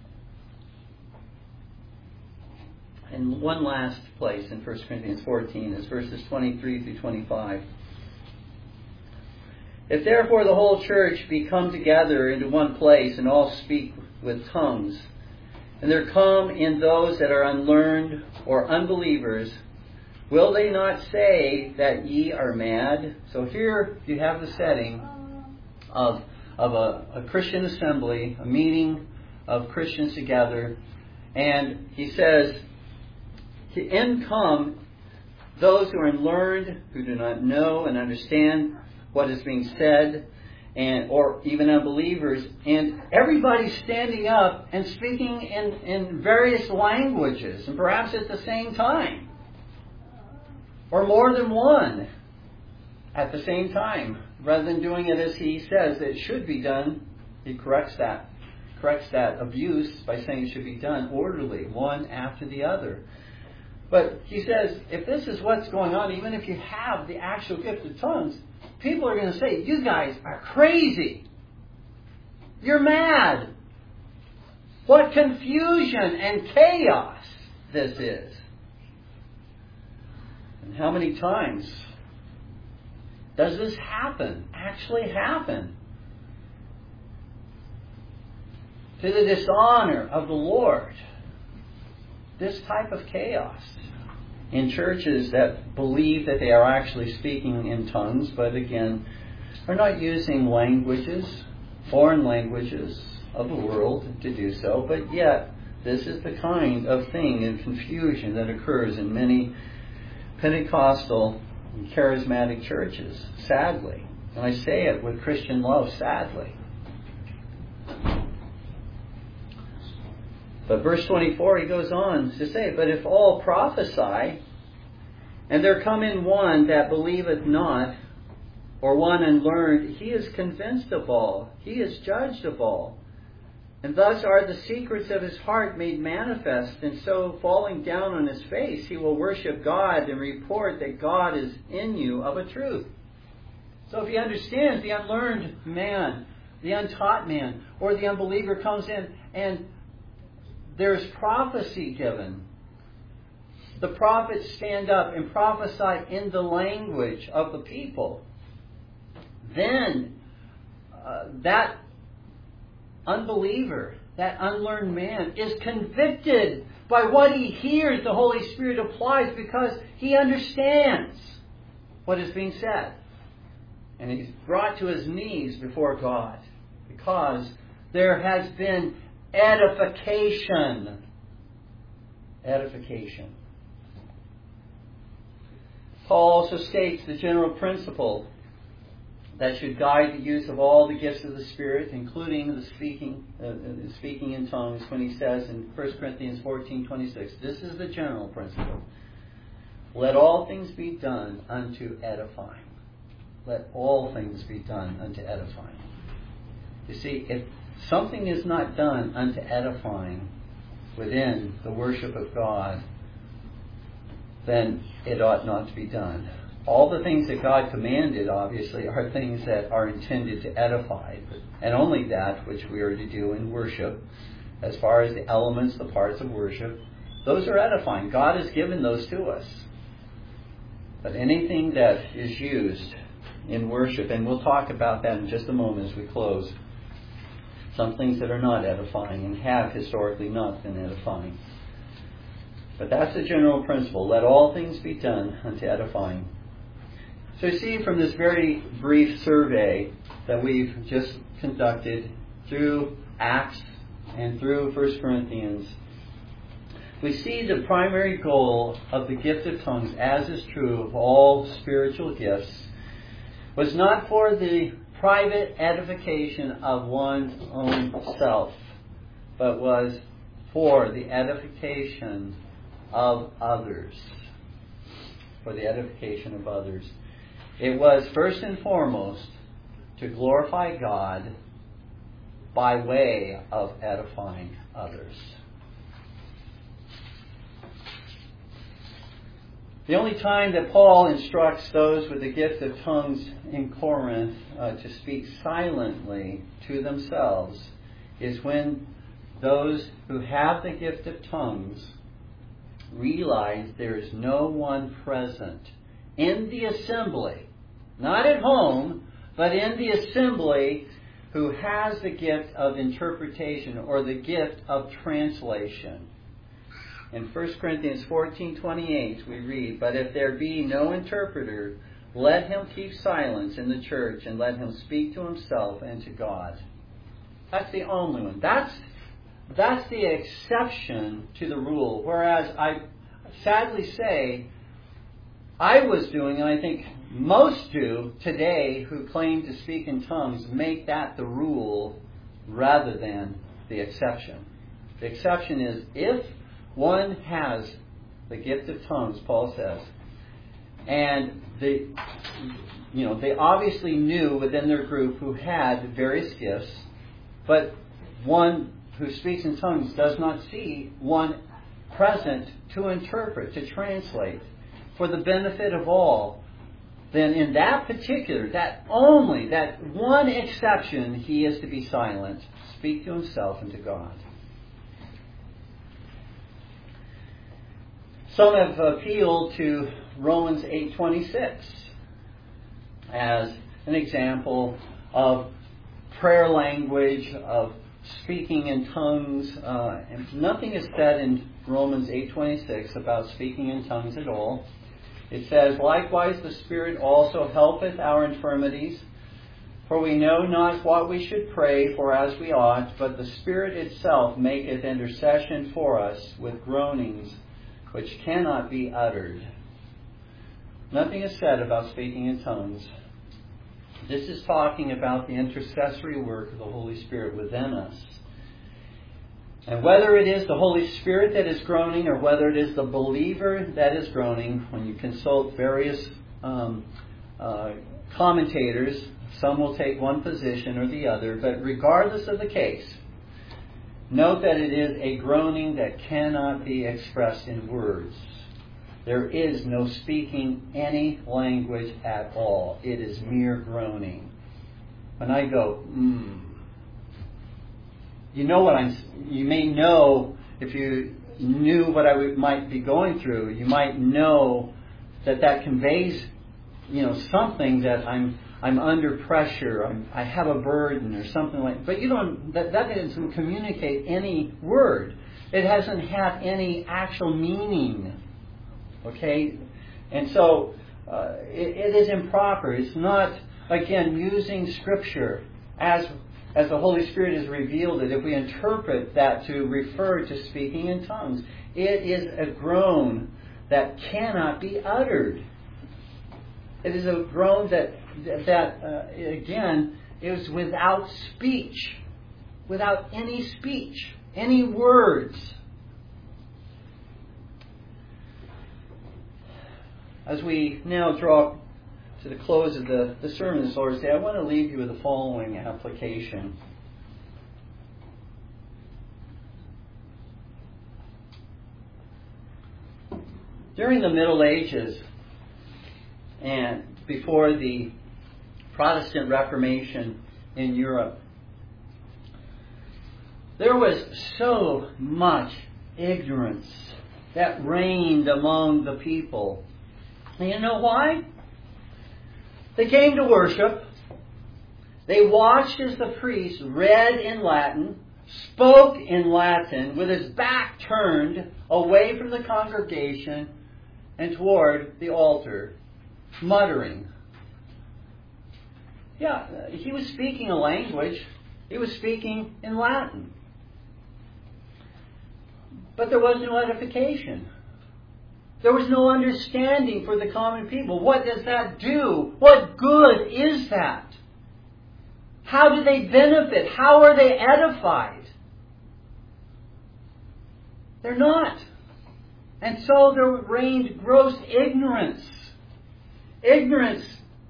And one last place in First Corinthians fourteen is verses twenty-three through twenty-five. If therefore the whole church be come together into one place and all speak with tongues, and there come in those that are unlearned or unbelievers, will they not say that ye are mad? So here you have the setting of, of a, a Christian assembly, a meeting of Christians together, and he says, in come those who are unlearned, who do not know and understand what is being said, and or even unbelievers, and everybody's standing up and speaking in, in various languages, and perhaps at the same time, or more than one at the same time, rather than doing it as he says it should be done. He corrects that, corrects that abuse by saying it should be done orderly, one after the other. But he says, if this is what's going on, even if you have the actual gift of tongues, people are going to say, you guys are crazy. You're mad. What confusion and chaos this is. And how many times does this happen, actually happen? To the dishonor of the Lord. This type of chaos in churches that believe that they are actually speaking in tongues, but again, are not using languages, foreign languages of the world to do so, but yet this is the kind of thing and confusion that occurs in many Pentecostal and charismatic churches, sadly. And I say it with Christian love, sadly. But verse twenty-four, he goes on to say, but if all prophesy, and there come in one that believeth not, or one unlearned, he is convinced of all, he is judged of all. And thus are the secrets of his heart made manifest, and so falling down on his face, he will worship God and report that God is in you of a truth. So if he understands, the unlearned man, the untaught man, or the unbeliever comes in and there's prophecy given. The prophets stand up and prophesy in the language of the people. Then uh, that unbeliever, that unlearned man, is convicted by what he hears. The Holy Spirit applies because he understands what is being said. And he's brought to his knees before God because there has been edification. Edification. Paul also states the general principle that should guide the use of all the gifts of the Spirit, including the speaking, uh, the speaking in tongues, when he says in First Corinthians fourteen twenty-six, this is the general principle. Let all things be done unto edifying. Let all things be done unto edifying. You see, if something is not done unto edifying within the worship of God, then it ought not to be done. All the things that God commanded, obviously, are things that are intended to edify, and only that which we are to do in worship, as far as the elements, the parts of worship, those are edifying. God has given those to us. But anything that is used in worship, and we'll talk about that in just a moment as we close, some things that are not edifying and have historically not been edifying. But that's the general principle. Let all things be done unto edifying. So you see from this very brief survey that we've just conducted through Acts and through First Corinthians, we see the primary goal of the gift of tongues, as is true of all spiritual gifts, was not for the private edification of one's own self, but was for the edification of others. For the edification of others. It was first and foremost to glorify God by way of edifying others. The only time that Paul instructs those with the gift of tongues in Corinth uh, to speak silently to themselves is when those who have the gift of tongues realize there is no one present in the assembly, not at home, but in the assembly, who has the gift of interpretation or the gift of translation. In First Corinthians fourteen twenty-eight we read, "But if there be no interpreter, let him keep silence in the church, and let him speak to himself and to God." That's the only one. That's that's the exception to the rule. Whereas I sadly say, I was doing, and I think most do today who claim to speak in tongues, make that the rule rather than the exception. The exception is if one has the gift of tongues, Paul says, and the, you know, they obviously knew within their group who had various gifts, but one who speaks in tongues does not see one present to interpret, to translate, for the benefit of all, then in that particular, that only, that one exception, he is to be silent, speak to himself and to God. Some have appealed to Romans eight twenty-six as an example of prayer language, of speaking in tongues. Uh, and nothing is said in Romans eight twenty-six about speaking in tongues at all. It says, "Likewise the Spirit also helpeth our infirmities, for we know not what we should pray for as we ought, but the Spirit itself maketh intercession for us with groanings which cannot be uttered." Nothing is said about speaking in tongues. This is talking about the intercessory work of the Holy Spirit within us. And whether it is the Holy Spirit that is groaning or whether it is the believer that is groaning, when you consult various um, uh, commentators, some will take one position or the other, but regardless of the case, note that it is a groaning that cannot be expressed in words. There is no speaking any language at all. It is mere groaning. When I go, mm, you know what I'm. You may know, if you knew what I would, might be going through, you might know that that conveys, you know, something that I'm I'm under pressure. I'm, I have a burden or something like. But you don't. That that doesn't communicate any word. It hasn't had any actual meaning. Okay, and so uh, it, it is improper. It's not, again, using Scripture as as the Holy Spirit has revealed it. If we interpret that to refer to speaking in tongues, it is a groan that cannot be uttered. It is a groan that that uh, again is without speech, without any speech, any words. As we now draw to the close of the, the sermon this Lord's Day, I want to leave you with the following application. During the Middle Ages and before the Protestant Reformation in Europe, there was so much ignorance that reigned among the people. And you know why? They came to worship. They watched as the priest read in Latin, spoke in Latin, with his back turned away from the congregation and toward the altar, muttering. Yeah, he was speaking a language. He was speaking in Latin. But there was no edification. There was no understanding for the common people. What does that do? What good is that? How do they benefit? How are they edified? They're not. And so there reigned gross ignorance. Ignorance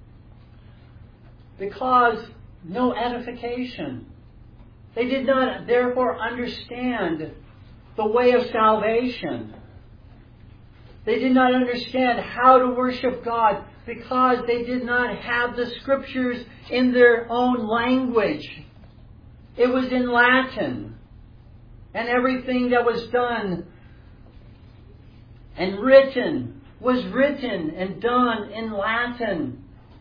because no edification. They did not therefore understand the way of salvation. They did not understand how to worship God because they did not have the Scriptures in their own language. It was in Latin. And everything that was done and written was written and done in Latin.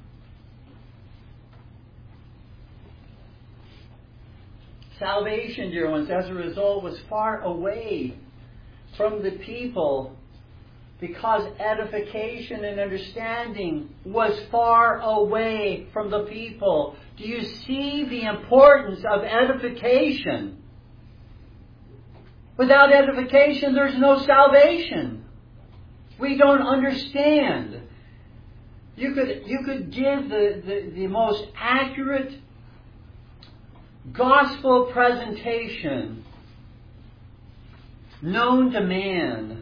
Salvation, dear ones, as a result, was far away from the people because edification and understanding was far away from the people. Do you see the importance of edification? Without edification, there's no salvation. We don't understand. You could, you could give the, the, the most accurate gospel presentation known to man.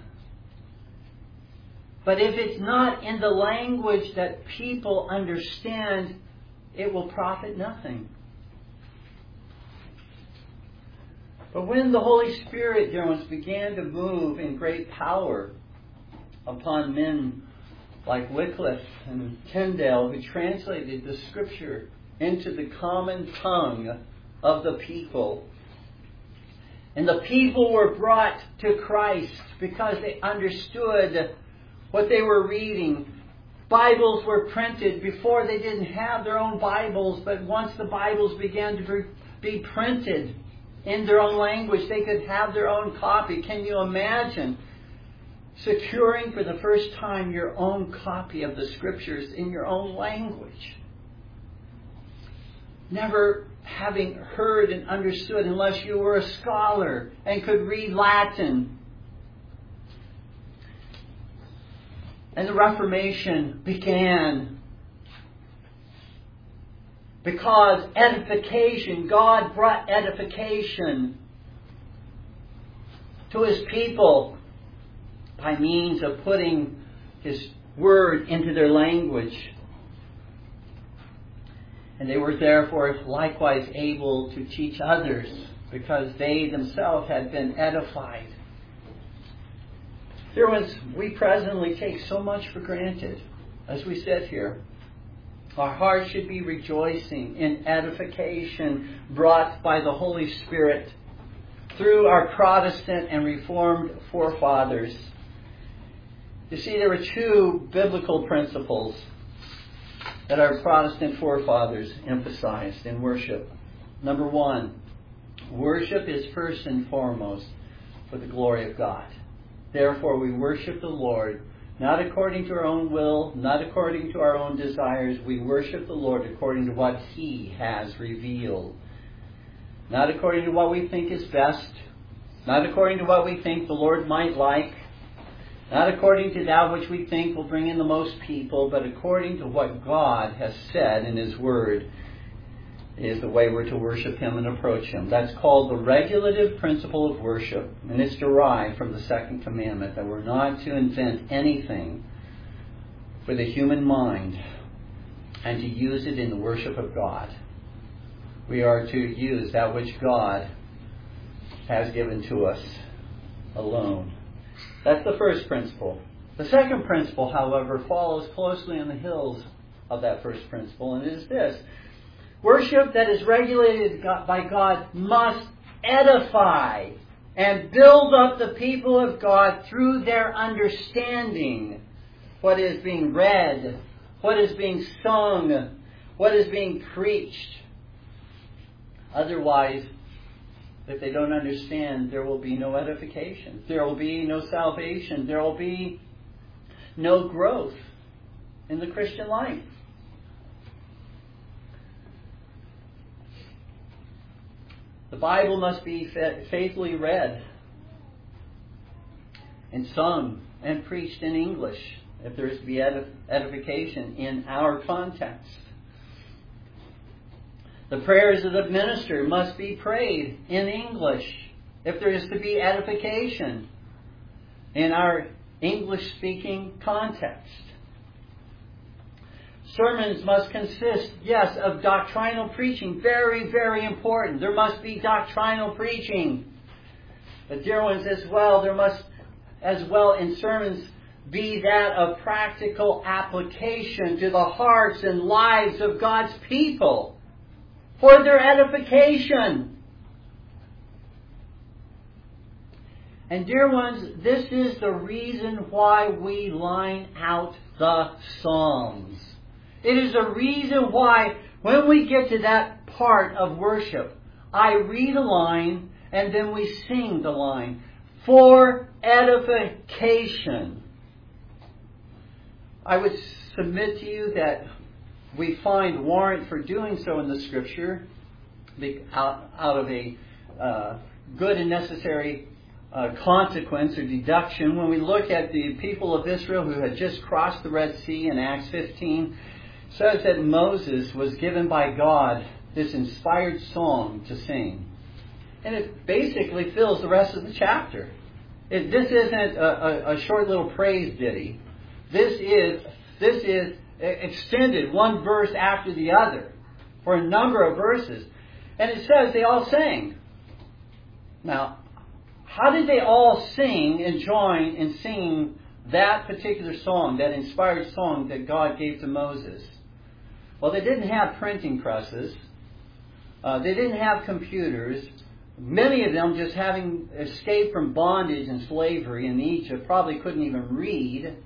But if it's not in the language that people understand, it will profit nothing. But when the Holy Spirit, dear ones, began to move in great power upon men like Wycliffe and Tyndale, who translated the Scripture into the common tongue of the people, and the people were brought to Christ because they understood what they were reading. Bibles were printed before. They didn't have their own Bibles, but once the Bibles began to be printed in their own language, they could have their own copy. Can you imagine securing for the first time your own copy of the Scriptures in your own language? Never having heard and understood unless you were a scholar and could read Latin. And the Reformation began because edification, God brought edification to His people by means of putting His Word into their language. And they were therefore likewise able to teach others because they themselves had been edified. Dear ones, we presently take so much for granted as we sit here. Our hearts should be rejoicing in edification brought by the Holy Spirit through our Protestant and Reformed forefathers. You see, there were two biblical principles that our Protestant forefathers emphasized in worship. Number one, worship is first and foremost for the glory of God. Therefore, we worship the Lord not according to our own will, not according to our own desires. We worship the Lord according to what He has revealed. Not according to what we think is best, not according to what we think the Lord might like, not according to that which we think will bring in the most people, but according to what God has said in His Word is the way we're to worship Him and approach Him. That's called the regulative principle of worship, and it's derived from the second commandment, that we're not to invent anything for the human mind and to use it in the worship of God. We are to use that which God has given to us alone. That's the first principle. The second principle, however, follows closely on the heels of that first principle, and it is this. Worship that is regulated by God must edify and build up the people of God through their understanding what is being read, what is being sung, what is being preached. Otherwise, if they don't understand, there will be no edification. There will be no salvation. There will be no growth in the Christian life. The Bible must be faithfully read and sung and preached in English if there is to be edification in our context. The prayers of the minister must be prayed in English if there is to be edification in our English-speaking context. Sermons must consist, yes, of doctrinal preaching. Very, very important. There must be doctrinal preaching. But dear ones, as well, there must, as well in sermons, be that of practical application to the hearts and lives of God's people for their edification. And dear ones, this is the reason why we line out the Psalms. It is the reason why when we get to that part of worship, I read a line and then we sing the line for edification. I would submit to you that we find warrant for doing so in the Scripture out, out of a uh, good and necessary uh, consequence or deduction. When we look at the people of Israel who had just crossed the Red Sea in Acts fifteen, it says that Moses was given by God this inspired song to sing. And it basically fills the rest of the chapter. It, this isn't a, a, a short little praise ditty. This is this is extended one verse after the other for a number of verses. And it says they all sang. Now, how did they all sing and join in singing that particular song, that inspired song that God gave to Moses? Well, they didn't have printing presses. Uh, they didn't have computers. Many of them, just having escaped from bondage and slavery in Egypt, probably couldn't even read.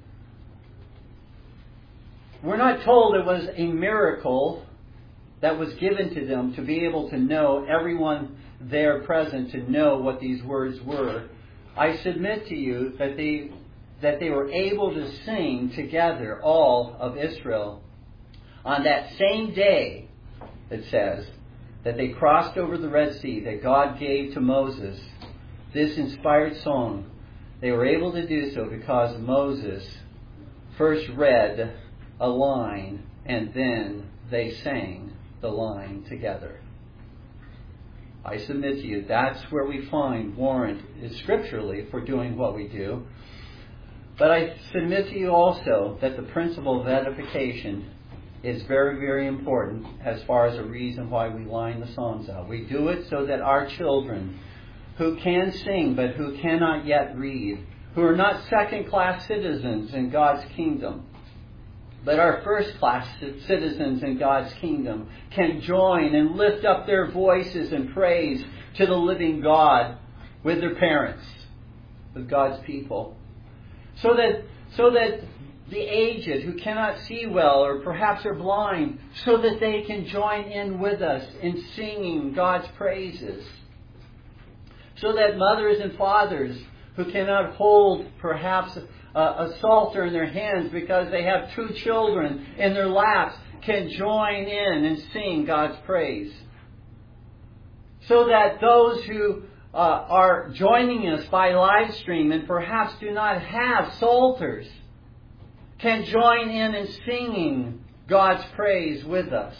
We're not told it was a miracle that was given to them to be able to know, everyone there present to know what these words were. I submit to you that they that they were able to sing together, all of Israel, on that same day, it says, that they crossed over the Red Sea, that God gave to Moses this inspired song. They were able to do so because Moses first read a line and then they sang the line together. I submit to you, that's where we find warrant scripturally for doing what we do. But I submit to you also that the principle of edification is very, very important as far as a reason why we line the Psalms out. We do it so that our children, who can sing but who cannot yet read, who are not second-class citizens in God's kingdom, but are first-class citizens in God's kingdom, can join and lift up their voices in praise to the living God with their parents, with God's people. So that, so that the aged who cannot see well or perhaps are blind, so that they can join in with us in singing God's praises. So that mothers and fathers who cannot hold perhaps a, a psalter in their hands because they have two children in their laps can join in and sing God's praise. So that those who uh, are joining us by live stream and perhaps do not have psalters can join in in singing God's praise with us.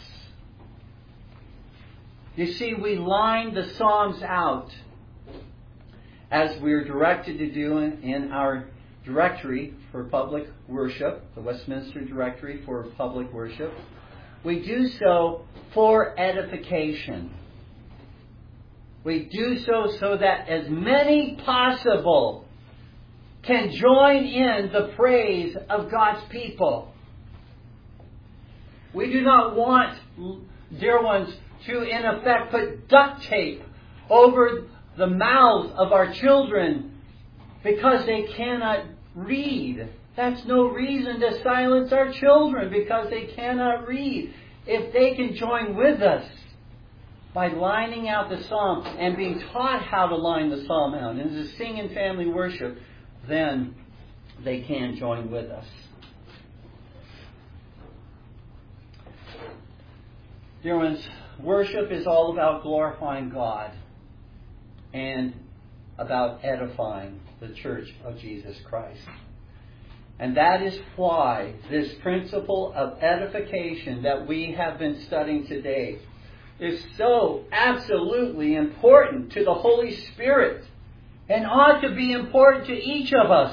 You see, we line the Psalms out as we're directed to do in, in our directory for public worship, the Westminster Directory for Public Worship. We do so for edification. We do so so that as many possible can join in the praise of God's people. We do not want, dear ones, to in effect put duct tape over the mouths of our children because they cannot read. That's no reason to silence our children because they cannot read. If they can join with us by lining out the psalm and being taught how to line the psalm out and to sing in family worship, then they can join with us. Dear ones, worship is all about glorifying God and about edifying the Church of Jesus Christ. And that is why this principle of edification that we have been studying today is so absolutely important to the Holy Spirit and ought to be important to each of us.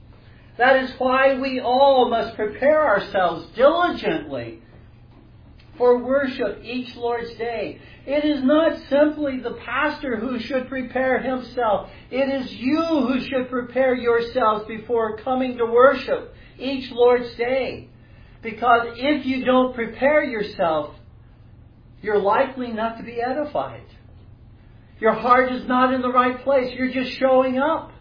That is why we all must prepare ourselves diligently for worship each Lord's Day. It is not simply the pastor who should prepare himself. It is you who should prepare yourselves before coming to worship each Lord's Day. Because if you don't prepare yourself, you're likely not to be edified. Your heart is not in the right place. You're just showing up.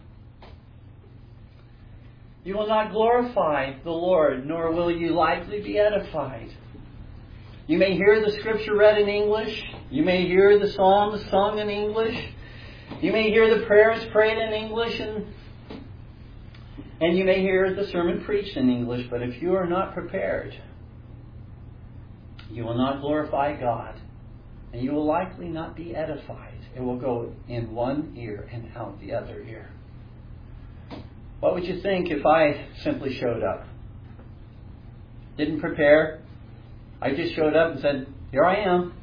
You will not glorify the Lord, nor will you likely be edified. You may hear the scripture read in English. You may hear the psalms sung in English. You may hear the prayers prayed in English. And, and you may hear the sermon preached in English. But if you are not prepared, you will not glorify God. And you will likely not be edified. It will go in one ear and out the other ear. What would you think if I simply showed up? Didn't prepare. I just showed up and said, here I am.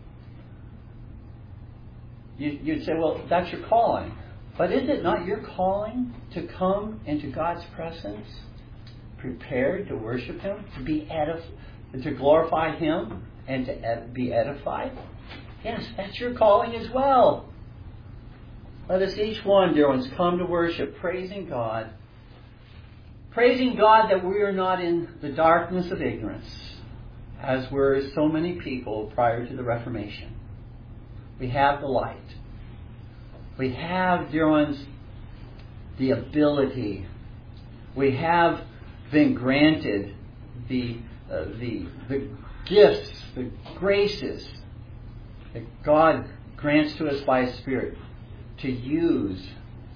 You, you'd say, well, that's your calling. But is it not your calling to come into God's presence, prepared to worship Him, to be edif- to glorify Him, and to ed- be edified? Yes, that's your calling as well. Let us each one, dear ones, come to worship, praising God. Praising God that we are not in the darkness of ignorance, as were so many people prior to the Reformation. We have the light. We have, dear ones, the ability. We have been granted the, uh, the, the gifts, the graces that God grants to us by His Spirit to use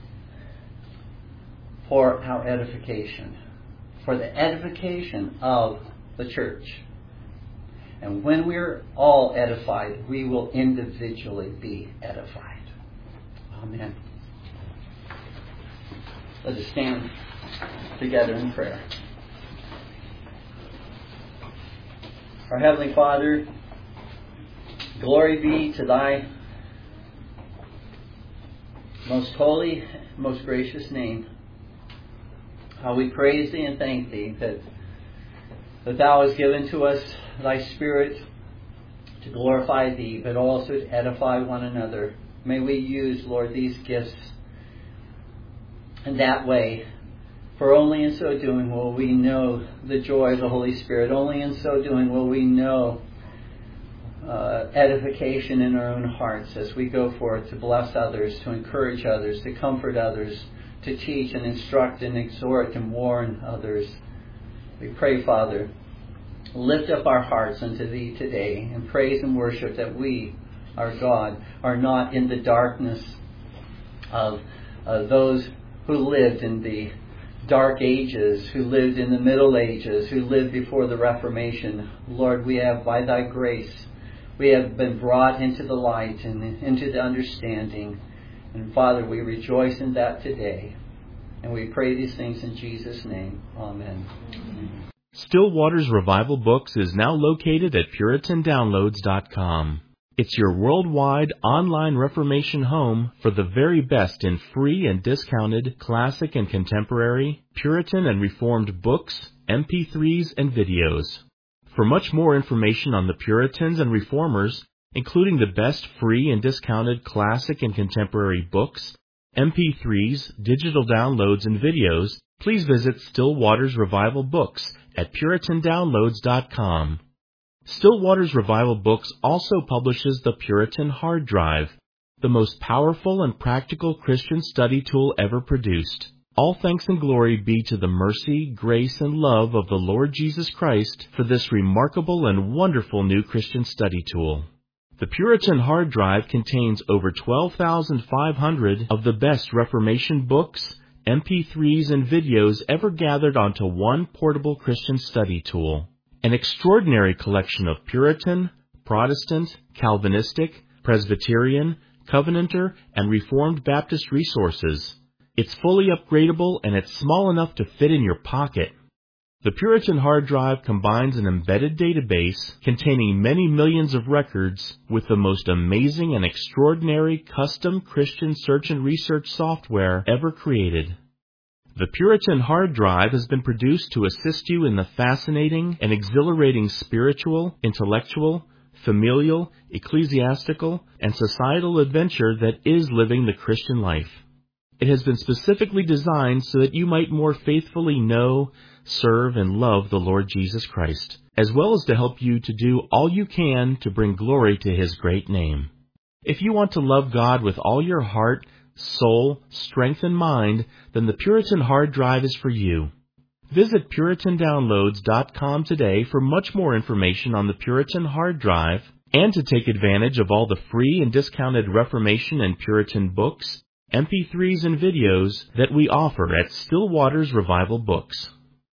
for our edification, for the edification of the church. And when we're all edified, we will individually be edified. Amen. Let us stand together in prayer. Our Heavenly Father, glory be to Thy most holy, most gracious name. How we praise Thee and thank Thee that, that Thou hast given to us Thy Spirit to glorify Thee, but also to edify one another. May we use, Lord, these gifts in that way. For only in so doing will we know the joy of the Holy Spirit. Only in so doing will we know uh, edification in our own hearts as we go forth to bless others, to encourage others, to comfort others, to teach and instruct and exhort and warn others. We pray, Father, lift up our hearts unto Thee today and praise and worship that we, our God, are not in the darkness of uh, those who lived in the dark ages, who lived in the Middle Ages, who lived before the Reformation. Lord, we have, by Thy grace, we have been brought into the light and into the understanding. And Father, we rejoice in that today. And we pray these things in Jesus' name. Amen. Still Waters Revival Books is now located at Puritan Downloads dot com. It's your worldwide online Reformation home for the very best in free and discounted classic and contemporary, Puritan and Reformed books, M P threes, and videos. For much more information on the Puritans and Reformers, including the best free and discounted classic and contemporary books, M P threes, digital downloads, and videos, please visit Still Waters Revival Books at Puritan Downloads dot com. Still Waters Revival Books also publishes the Puritan Hard Drive, the most powerful and practical Christian study tool ever produced. All thanks and glory be to the mercy, grace, and love of the Lord Jesus Christ for this remarkable and wonderful new Christian study tool. The Puritan Hard Drive contains over twelve thousand five hundred of the best Reformation books, M P threes, and videos ever gathered onto one portable Christian study tool. An extraordinary collection of Puritan, Protestant, Calvinistic, Presbyterian, Covenanter, and Reformed Baptist resources. It's fully upgradable and it's small enough to fit in your pocket. The Puritan Hard Drive combines an embedded database containing many millions of records with the most amazing and extraordinary custom Christian search and research software ever created. The Puritan Hard Drive has been produced to assist you in the fascinating and exhilarating spiritual, intellectual, familial, ecclesiastical, and societal adventure that is living the Christian life. It has been specifically designed so that you might more faithfully know, serve, and love the Lord Jesus Christ, as well as to help you to do all you can to bring glory to His great name. If you want to love God with all your heart, soul, strength, and mind, then the Puritan Hard Drive is for you. Visit Puritan Downloads dot com today for much more information on the Puritan Hard Drive and to take advantage of all the free and discounted Reformation and Puritan books, M P threes, and videos that we offer at Still Waters Revival Books.